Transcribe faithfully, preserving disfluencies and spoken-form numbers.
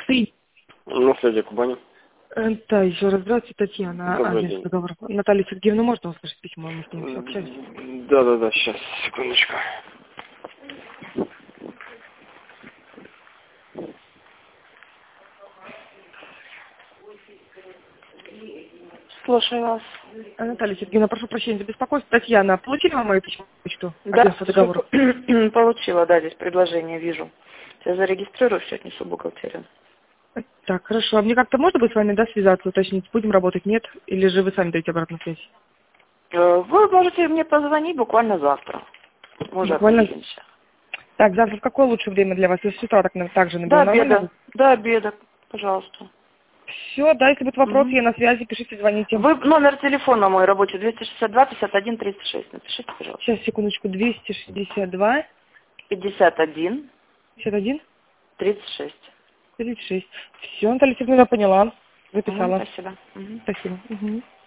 Наследие Кубани. Э, Да, еще раз здравствуйте, Татьяна. Добрый Адрес день. договора. Наталья Сергеевна, можно услышать письмо? Мы с ней все общались. Да, да, да, сейчас, секундочку. Слушаю вас. Э, Наталья Сергеевна, прошу прощения за беспокойство. Татьяна, получили вы мое письмо в почту? Да, Агентство договора. всё получила, да, здесь предложение вижу. Я зарегистрирую, все отнесу в бухгалтерию. Так, хорошо. А мне как-то можно будет с вами, да, связаться, уточнить, будем работать, нет? Или же вы сами даете обратную связь? Э, Вы можете мне позвонить буквально завтра. Мы уже Буквально. определимся. Так, завтра в какое лучшее время для вас? Если с утра так, на- так же До наберу, нормально обеда. будет? До обеда, пожалуйста. Все, да, если будут вопросы, Мгм. я на связи, пишите, звоните. Вы номер телефона мой рабочий двести шестьдесят два пятьдесят один тридцать шесть. Напишите, пожалуйста. Сейчас, секундочку, двести шестьдесят два пятьдесят один пятьдесят один тридцать шесть. тридцать шесть. Все, Наталья Сергеевна, поняла. Угу, Записала. спасибо. Мгм. Спасибо. Мгм.